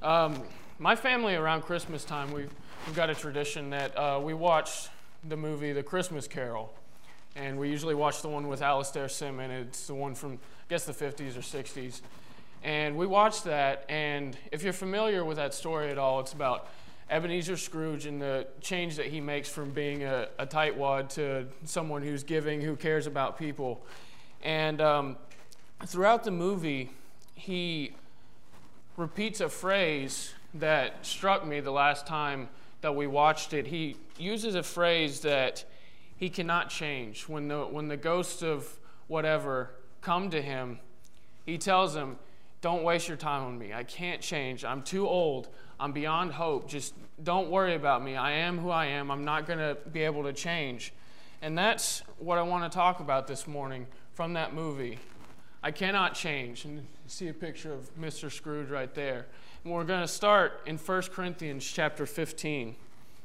My family around Christmas time, we've got a tradition that we watch the movie The Christmas Carol. And we usually watch the one with Alastair Sim, and it's the one from, I guess, the 50s or 60s. And we watched that, and if you're familiar with that story at all, it's about Ebenezer Scrooge and the change that he makes from being a tightwad to someone who's giving, who cares about people. And throughout the movie, he repeats a phrase that struck me the last time that we watched it. He uses a phrase that he cannot change. When the ghosts of whatever come to him, he tells them, "Don't waste your time on me. I can't change. I'm too old. I'm beyond hope. Just don't worry about me. I am who I am. I'm not going to be able to change." And that's what I want to talk about this morning from that movie. I cannot change. And you see a picture of Mr. Scrooge right there. And we're going to start in 1 Corinthians chapter 15.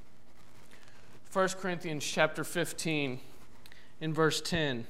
1 Corinthians chapter 15 in verse 10.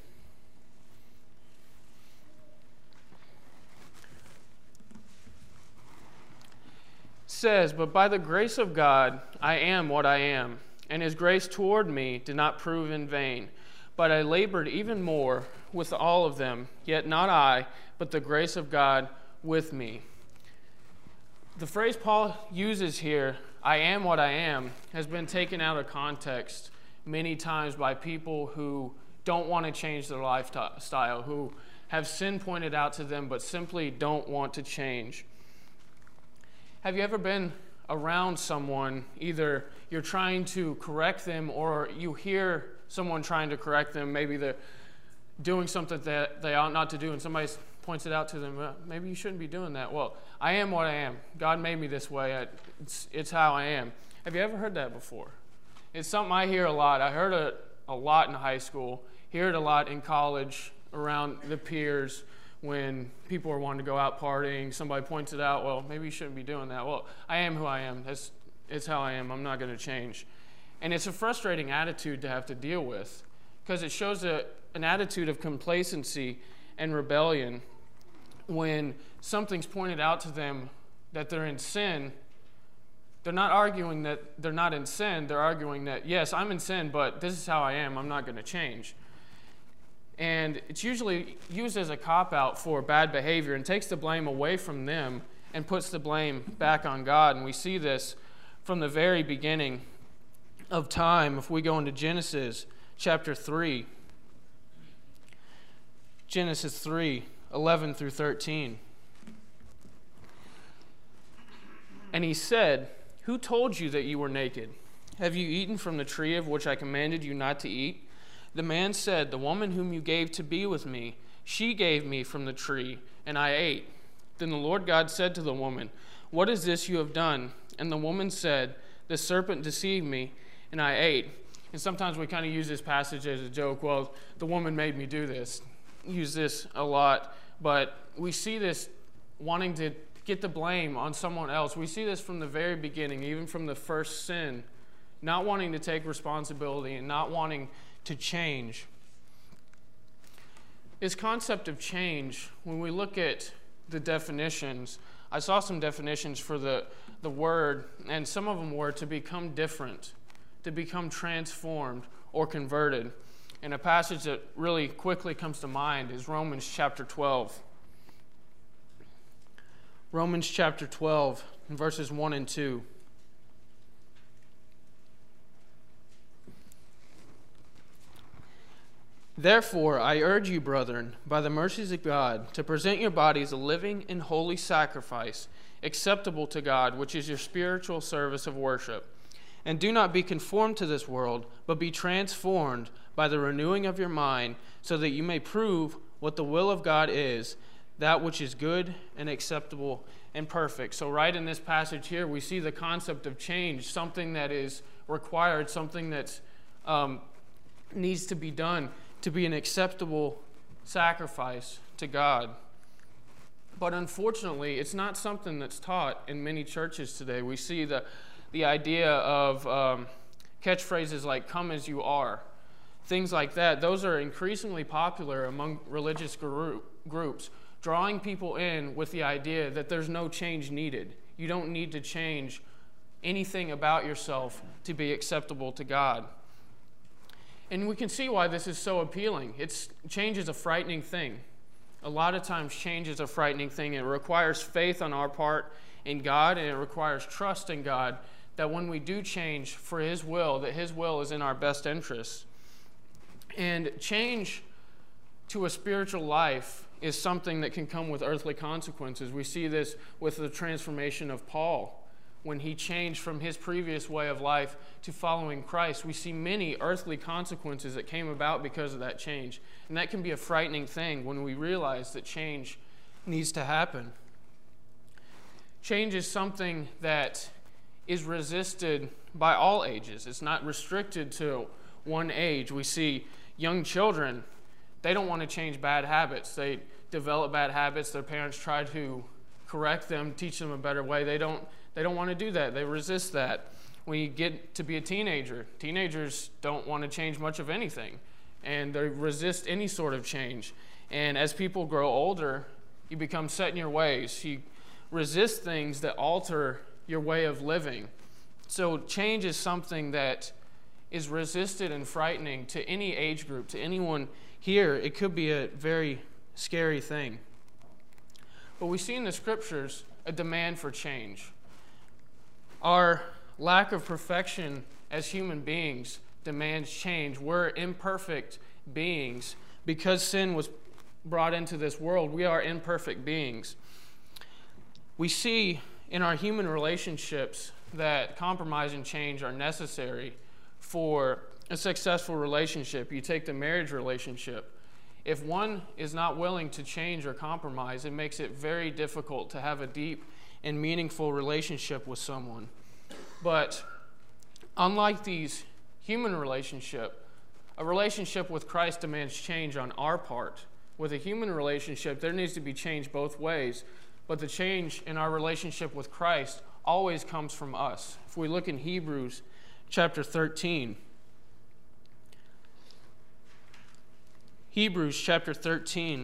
Says, "But by the grace of God I am what I am, and his grace toward me did not prove in vain. But I labored even more with all of them, yet not I, but the grace of God with me." The phrase Paul uses here, "I am what I am," has been taken out of context many times by people who don't want to change their lifestyle, who have sin pointed out to them but simply don't want to change. Have you ever been around someone, either you're trying to correct them or you hear someone trying to correct them, maybe they're doing something that they ought not to do, and somebody points it out to them, "Well, maybe you shouldn't be doing that." Well, I am what I am. God made me this way. It's how I am. Have you ever heard that before? It's something I hear a lot. I heard it a lot in high school, hear it a lot in college around the peers when people are wanting to go out partying. Somebody points it out, "Well, maybe you shouldn't be doing that." Well, I am who I am. It's how I am. I'm not going to change. And it's a frustrating attitude to have to deal with because it shows an attitude of complacency and rebellion. When something's pointed out to them that they're in sin, they're not arguing that they're not in sin. They're arguing that, yes, I'm in sin, but this is how I am. I'm not going to change. And it's usually used as a cop-out for bad behavior and takes the blame away from them and puts the blame back on God. And we see this from the very beginning of time. If we go into Genesis chapter 3, Genesis 3, 11 through 13. "And he said, 'Who told you that you were naked? Have you eaten from the tree of which I commanded you not to eat?' The man said, 'The woman whom you gave to be with me, she gave me from the tree, and I ate.' Then the Lord God said to the woman, 'What is this you have done?' And the woman said, 'The serpent deceived me, and I ate.'" And sometimes we kind of use this passage as a joke. Well, the woman made me do this. Use this a lot. But we see this wanting to get the blame on someone else. We see this from the very beginning, even from the first sin, not wanting to take responsibility and not wanting to change. This concept of change, when we look at the definitions, I saw some definitions for the word, and some of them were to become different, to become transformed or converted. And a passage that really quickly comes to mind is Romans chapter 12. Romans chapter 12, verses 1 and 2. "Therefore, I urge you, brethren, by the mercies of God, to present your bodies a living and holy sacrifice, acceptable to God, which is your spiritual service of worship. And do not be conformed to this world, but be transformed by the renewing of your mind, so that you may prove what the will of God is, that which is good and acceptable and perfect." So right in this passage here, we see the concept of change, something that is required, something that needs to be done to be an acceptable sacrifice to God. But unfortunately, it's not something that's taught in many churches today. We see the idea of catchphrases like "come as you are," things like that. Those are increasingly popular among religious groups drawing people in with the idea that there's no change needed. You don't need to change anything about yourself to be acceptable to God. And we can see why this is so appealing. Change is a frightening thing. A lot of times change is a frightening thing. It requires faith on our part in God, and it requires trust in God that when we do change for His will, that His will is in our best interests. And change to a spiritual life is something that can come with earthly consequences. We see this with the transformation of Paul. When he changed from his previous way of life to following Christ, we see many earthly consequences that came about because of that change. And that can be a frightening thing when we realize that change needs to happen. Change is something that is resisted by all ages. It's not restricted to one age. We see young children, they don't want to change bad habits. They develop bad habits. Their parents try to correct them, teach them a better way. They don't want to do that. They resist that. When you get to be a teenager, teenagers don't want to change much of anything, and they resist any sort of change. And as people grow older, you become set in your ways. You resist things that alter your way of living. So change is something that is resisted and frightening to any age group, to anyone here. It could be a very scary thing. But we see in the Scriptures a demand for change. Our lack of perfection as human beings demands change. We're imperfect beings. Because sin was brought into this world, we are imperfect beings. We see in our human relationships that compromise and change are necessary for a successful relationship. You take the marriage relationship. If one is not willing to change or compromise, it makes it very difficult to have a deep and meaningful relationship with someone. But unlike these human relationship, a relationship with Christ demands change on our part. With a human relationship, there needs to be change both ways, but the change in our relationship with Christ always comes from us. If we look in Hebrews chapter 13, Hebrews chapter 13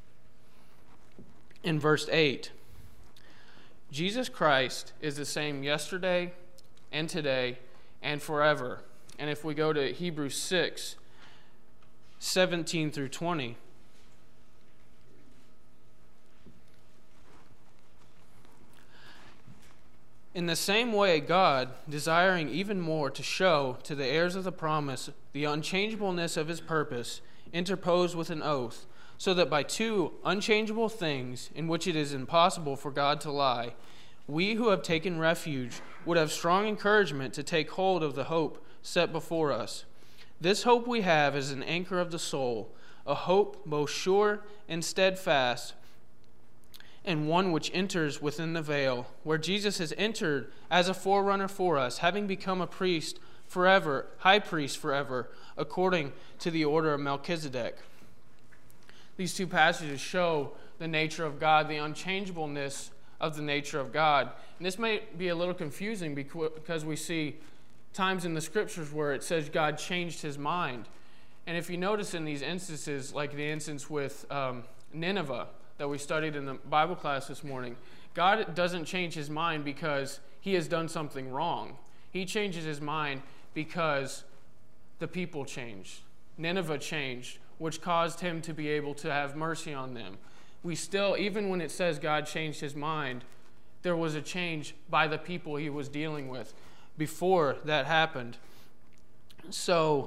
in verse 8, Jesus Christ is the same yesterday and today and forever. And if we go to Hebrews 6, 17 through 20, in the same way, God, desiring even more to show to the heirs of the promise the unchangeableness of His purpose, interposed with an oath, so that by two unchangeable things, in which it is impossible for God to lie, we who have taken refuge would have strong encouragement to take hold of the hope set before us. This hope we have as an anchor of the soul, a hope both sure and steadfast, and one which enters within the veil, where Jesus has entered as a forerunner for us, having become a priest forever, high priest forever, according to the order of Melchizedek. These two passages show the nature of God, the unchangeableness of the nature of God. And this may be a little confusing because we see times in the Scriptures where it says God changed His mind. And if you notice in these instances, like the instance with Nineveh that we studied in the Bible class this morning, God doesn't change His mind because He has done something wrong. He changes His mind because the people changed. Nineveh changed, which caused Him to be able to have mercy on them. We still, even when it says God changed His mind, there was a change by the people He was dealing with before that happened. So,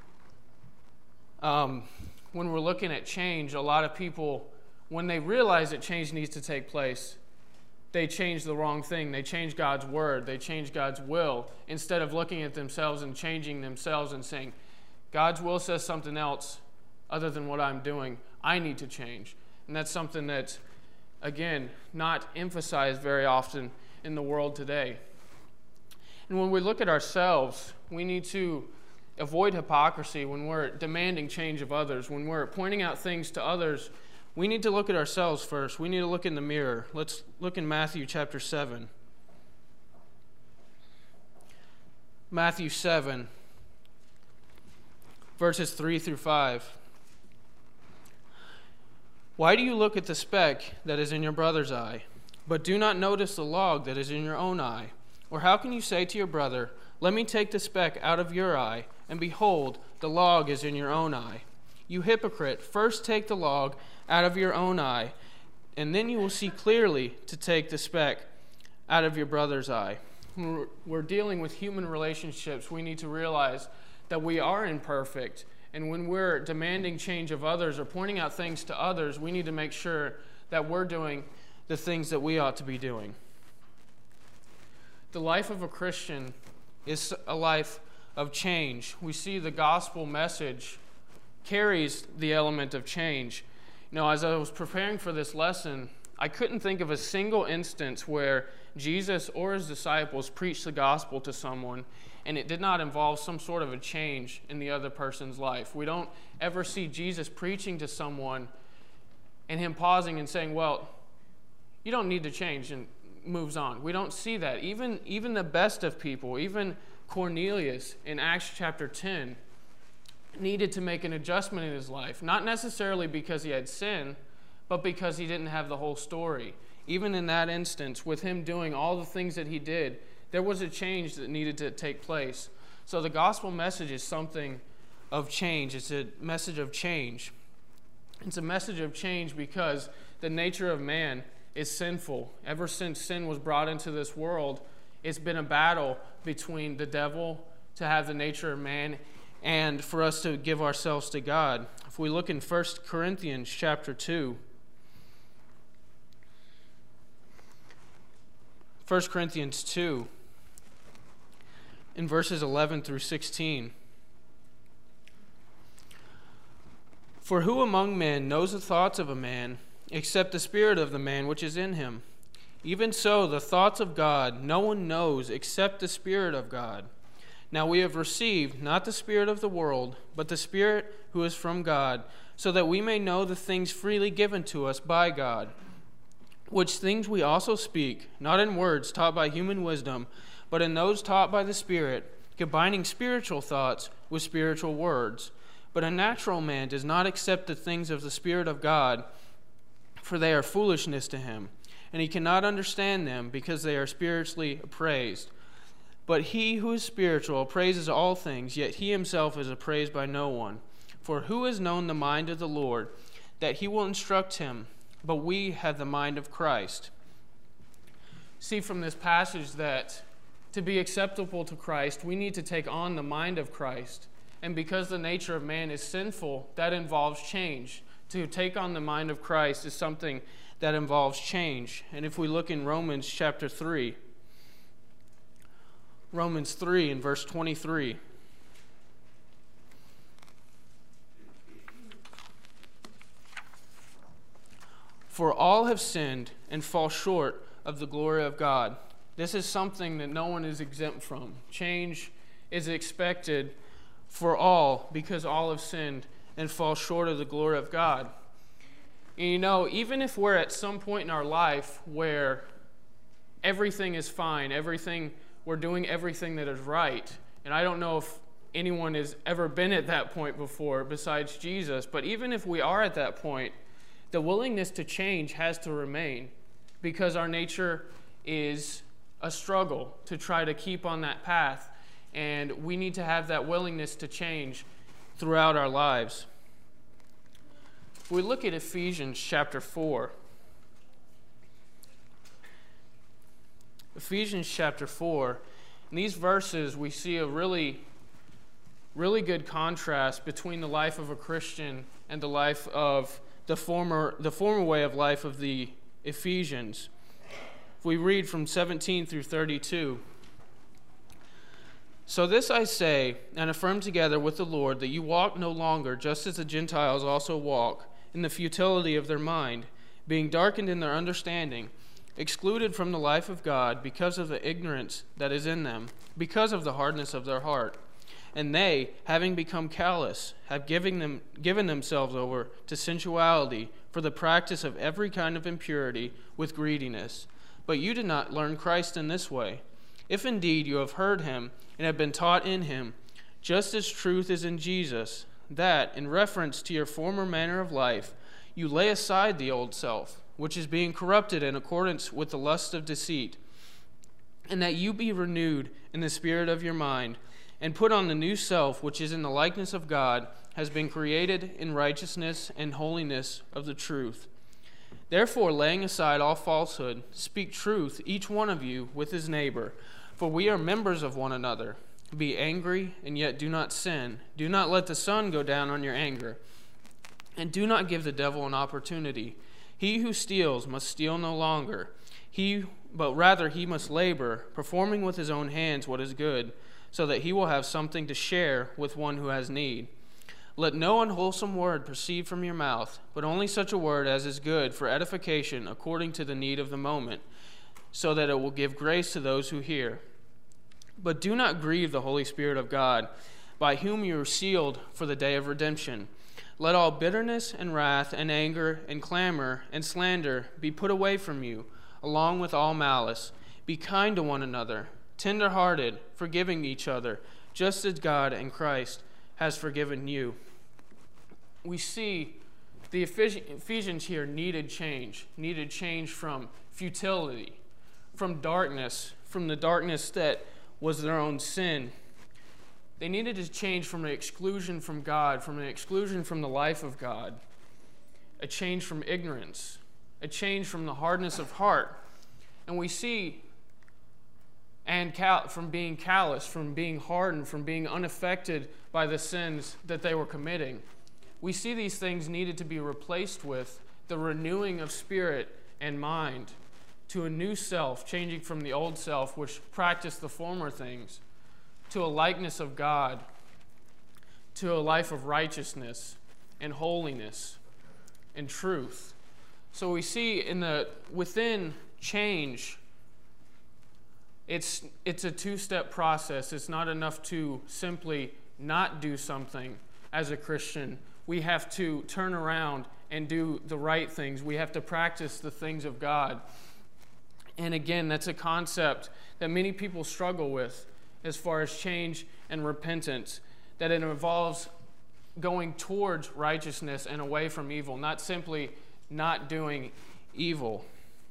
when we're looking at change, a lot of people, when they realize that change needs to take place, they change the wrong thing. They change God's word. They change God's will instead of looking at themselves and changing themselves and saying, God's will says something else other than what I'm doing. I need to change. And that's something that's, again, not emphasized very often in the world today. And when we look at ourselves, we need to avoid hypocrisy when we're demanding change of others. When we're pointing out things to others, we need to look at ourselves first. We need to look in the mirror. Let's look in Matthew chapter 7. Matthew 7, verses 3 through 5. Why do you look at the speck that is in your brother's eye, but do not notice the log that is in your own eye? Or how can you say to your brother, let me take the speck out of your eye, and behold, the log is in your own eye? You hypocrite, first take the log out of your own eye, and then you will see clearly to take the speck out of your brother's eye. When we're dealing with human relationships, we need to realize that we are imperfect. And when we're demanding change of others or pointing out things to others, we need to make sure that we're doing the things that we ought to be doing. The life of a Christian is a life of change. We see the gospel message carries the element of change. You know, as I was preparing for this lesson, I couldn't think of a single instance where Jesus or his disciples preached the gospel to someone and it did not involve some sort of a change in the other person's life. We don't ever see Jesus preaching to someone and him pausing and saying, well, you don't need to change, and moves on. We don't see that. Even the best of people, even Cornelius in Acts chapter 10, needed to make an adjustment in his life, not necessarily because he had sin, but because he didn't have the whole story. Even in that instance, with him doing all the things that he did, there was a change that needed to take place. So the gospel message is something of change. It's a message of change. It's a message of change because the nature of man is sinful. Ever since sin was brought into this world, it's been a battle between the devil to have the nature of man and for us to give ourselves to God. If we look in 1 Corinthians chapter 2, 1 Corinthians 2, in verses 11 through 16. For who among men knows the thoughts of a man, except the spirit of the man which is in him? Even so, the thoughts of God no one knows except the Spirit of God. Now we have received not the spirit of the world, but the Spirit who is from God, so that we may know the things freely given to us by God. Which things we also speak, not in words taught by human wisdom, but in those taught by the Spirit, combining spiritual thoughts with spiritual words. But a natural man does not accept the things of the Spirit of God, for they are foolishness to him, and he cannot understand them because they are spiritually appraised. But he who is spiritual appraises all things, yet he himself is appraised by no one. For who has known the mind of the Lord, that he will instruct him? But we have the mind of Christ. See from this passage that to be acceptable to Christ, we need to take on the mind of Christ. And because the nature of man is sinful, that involves change. To take on the mind of Christ is something that involves change. And if we look in Romans chapter 3, Romans 3 in verse 23. For all have sinned and fall short of the glory of God. This is something that no one is exempt from. Change is expected for all because all have sinned and fall short of the glory of God. And you know, even if we're at some point in our life where everything is fine, we're doing everything that is right, and I don't know if anyone has ever been at that point before besides Jesus, but even if we are at that point, the willingness to change has to remain because our nature is a struggle to try to keep on that path, and we need to have that willingness to change throughout our lives. If we look at Ephesians chapter 4, Ephesians chapter 4, in these verses we see a really good contrast between the life of a Christian and the life of the former way of life of the Ephesians. If we read from 17 through 32, so this I say and affirm together with the Lord, that you walk no longer just as the Gentiles also walk, in the futility of their mind, being darkened in their understanding, excluded from the life of God because of the ignorance that is in them, because of the hardness of their heart. And they, having become callous, have given themselves over to sensuality for the practice of every kind of impurity with greediness. But you did not learn Christ in this way. If indeed you have heard him and have been taught in him, just as truth is in Jesus, that, in reference to your former manner of life, you lay aside the old self, which is being corrupted in accordance with the lust of deceit, and that you be renewed in the spirit of your mind, and put on the new self, which is in the likeness of God, has been created in righteousness and holiness of the truth. Therefore, laying aside all falsehood, speak truth, each one of you, with his neighbor, for we are members of one another. Be angry, and yet do not sin. Do not let the sun go down on your anger, and do not give the devil an opportunity. He who steals must steal no longer, but rather he must labor, performing with his own hands what is good, so that he will have something to share with one who has need. Let no unwholesome word proceed from your mouth, but only such a word as is good for edification according to the need of the moment, so that it will give grace to those who hear. But do not grieve the Holy Spirit of God, by whom you are sealed for the day of redemption. Let all bitterness and wrath and anger and clamor and slander be put away from you, along with all malice. Be kind to one another, tender-hearted, forgiving each other, just as God in Christ has forgiven you. We see the Ephesians here needed change from futility, from the darkness that was their own sin. They needed to change from an exclusion from God, from an exclusion from the life of God, a change from ignorance, a change from the hardness of heart. And we see from being callous, from being hardened, from being unaffected by the sins that they were committing. We see these things needed to be replaced with the renewing of spirit and mind to a new self, changing from the old self, which practiced the former things, to a likeness of God, to a life of righteousness and holiness and truth. So we see within change, it's a two-step process. It's not enough to simply not do something as a Christian. We have to turn around and do the right things. We have to practice the things of God. And again, that's a concept that many people struggle with as far as change and repentance, that it involves going towards righteousness and away from evil, not simply not doing evil.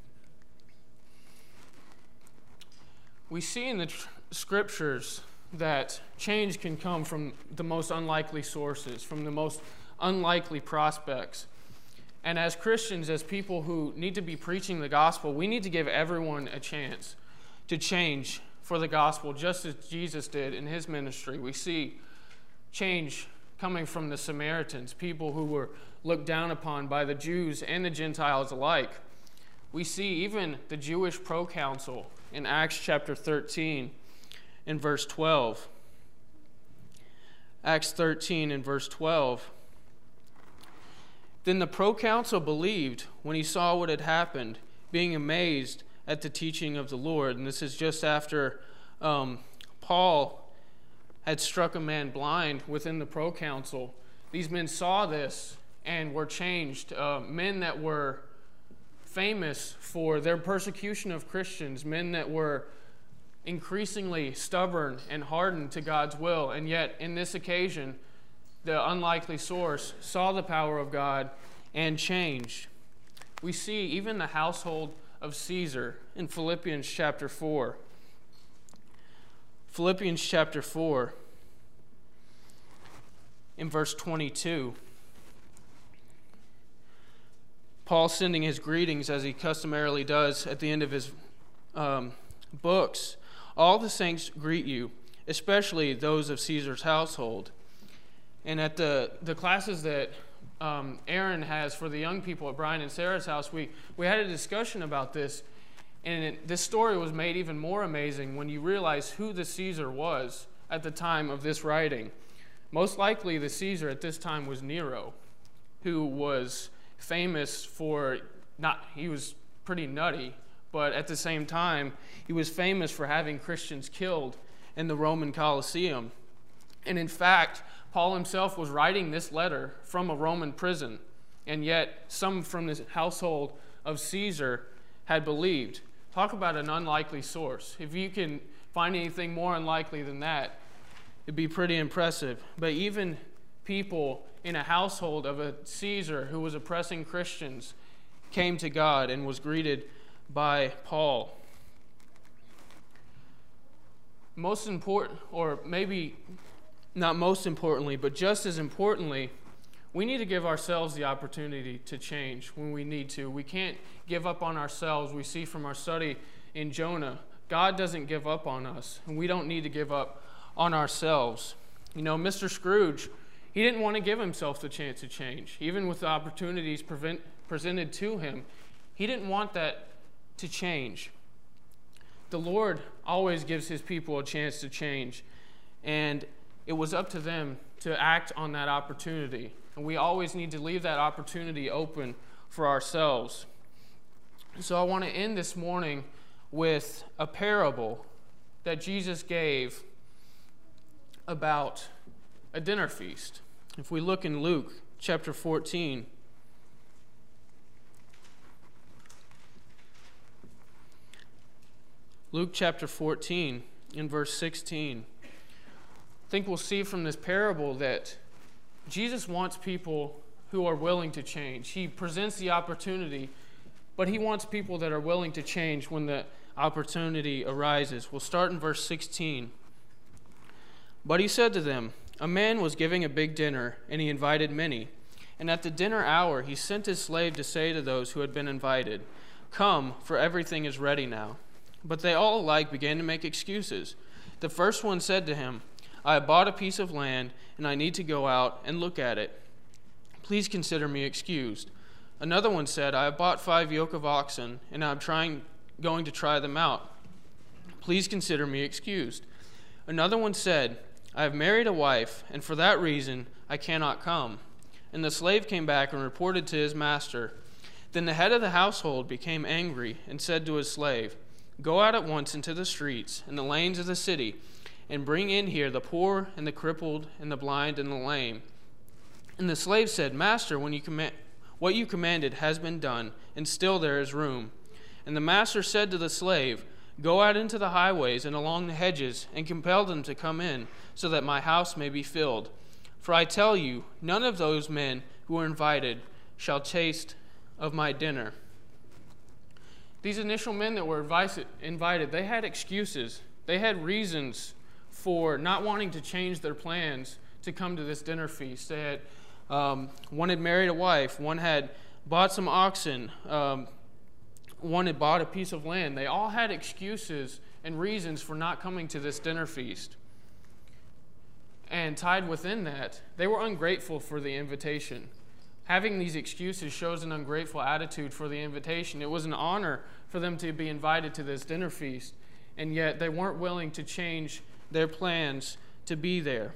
We see in the scriptures that change can come from the most unlikely sources, from the most unlikely prospects. And as Christians, as people who need to be preaching the gospel, we need to give everyone a chance to change for the gospel, just as Jesus did in his ministry. We see change coming from the Samaritans, people who were looked down upon by the Jews and the Gentiles alike. We see even the Jewish proconsul in Acts chapter 13 and verse 12. Acts 13 and verse 12. Then the proconsul believed when he saw what had happened, being amazed at the teaching of the Lord. And this is just after Paul had struck a man blind within the proconsul. These men saw this and were changed. Men that were famous for their persecution of Christians, men that were increasingly stubborn and hardened to God's will. And yet, in this occasion, the unlikely source saw the power of God and changed. We see even the household of Caesar in Philippians chapter 4. Philippians chapter 4 in verse 22. Paul sending his greetings as he customarily does at the end of his books. All the saints greet you, especially those of Caesar's household. And at the classes that Aaron has for the young people at Brian and Sarah's house, we had a discussion about this. And this story was made even more amazing when you realize who the Caesar was at the time of this writing. Most likely the Caesar at this time was Nero, who was famous for, he was pretty nutty, but at the same time, he was famous for having Christians killed in the Roman Colosseum. And in fact, Paul himself was writing this letter from a Roman prison, and yet some from the household of Caesar had believed. Talk about an unlikely source. If you can find anything more unlikely than that, it'd be pretty impressive. But even people in a household of a Caesar who was oppressing Christians came to God and was greeted by Paul. Most important, or maybe not most importantly, but just as importantly, we need to give ourselves the opportunity to change when we need to. We can't give up on ourselves. We see from our study in Jonah, God doesn't give up on us, and we don't need to give up on ourselves. You know, Mr. Scrooge, he didn't want to give himself the chance to change. Even with the opportunities presented to him, he didn't want that to change. The Lord always gives his people a chance to change, and it was up to them to act on that opportunity. And we always need to leave that opportunity open for ourselves. So I want to end this morning with a parable that Jesus gave about a dinner feast. If we look in Luke chapter 14, Luke chapter 14 in verse 16, I think we'll see from this parable that Jesus wants people who are willing to change. He presents the opportunity, but he wants people that are willing to change when the opportunity arises. We'll start in verse 16. But he said to them, a man was giving a big dinner, and he invited many. And at the dinner hour he sent his slave to say to those who had been invited, come, for everything is ready now. But they all alike began to make excuses. The first one said to him, I have bought a piece of land, and I need to go out and look at it. Please consider me excused. Another one said, I have bought 5 yoke of oxen, and I am going to try them out. Please consider me excused. Another one said, I have married a wife, and for that reason I cannot come. And the slave came back and reported to his master. Then the head of the household became angry and said to his slave, go out at once into the streets and the lanes of the city, and bring in here the poor and the crippled and the blind and the lame. And the slave said, Master, what you commanded has been done, and still there is room. And the master said to the slave, go out into the highways and along the hedges, and compel them to come in, so that my house may be filled. For I tell you, none of those men who were invited shall taste of my dinner. These initial men that were invited, they had excuses. They had reasons for not wanting to change their plans to come to this dinner feast. They had one had married a wife, one had bought some oxen, one had bought a piece of land. They all had excuses and reasons for not coming to this dinner feast. And tied within that, they were ungrateful for the invitation. Having these excuses shows an ungrateful attitude for the invitation. It was an honor for them to be invited to this dinner feast, and yet they weren't willing to change their plans to be there.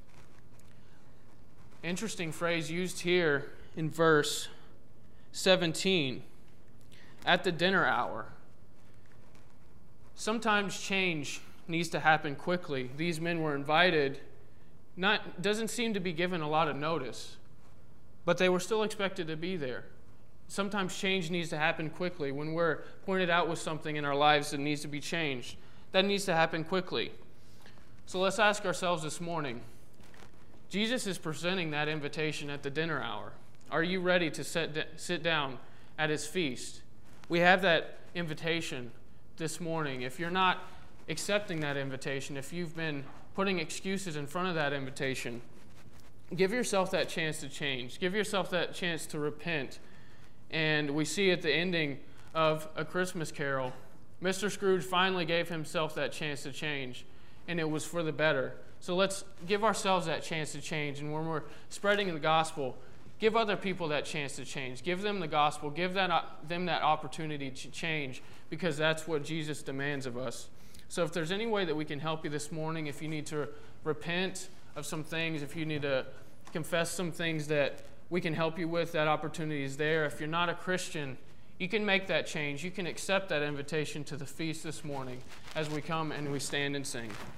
Interesting phrase used here in verse 17, at the dinner hour. Sometimes change needs to happen quickly. These men were invited, doesn't seem to be given a lot of notice, but they were still expected to be there. Sometimes change needs to happen quickly. When we're pointed out with something in our lives that needs to be changed, that needs to happen quickly. So let's ask ourselves this morning, Jesus is presenting that invitation at the dinner hour. Are you ready to sit down at his feast? We have that invitation this morning. If you're not accepting that invitation, if you've been putting excuses in front of that invitation, give yourself that chance to change. Give yourself that chance to repent. And we see at the ending of A Christmas Carol, Mr. Scrooge finally gave himself that chance to change, and it was for the better. So let's give ourselves that chance to change. And when we're spreading the gospel, give other people that chance to change. Give them the gospel. Give them that opportunity to change, because that's what Jesus demands of us. So if there's any way that we can help you this morning, if you need to repent of some things, if you need to confess some things that we can help you with, that opportunity is there. If you're not a Christian, you can make that change. You can accept that invitation to the feast this morning as we come and we stand and sing.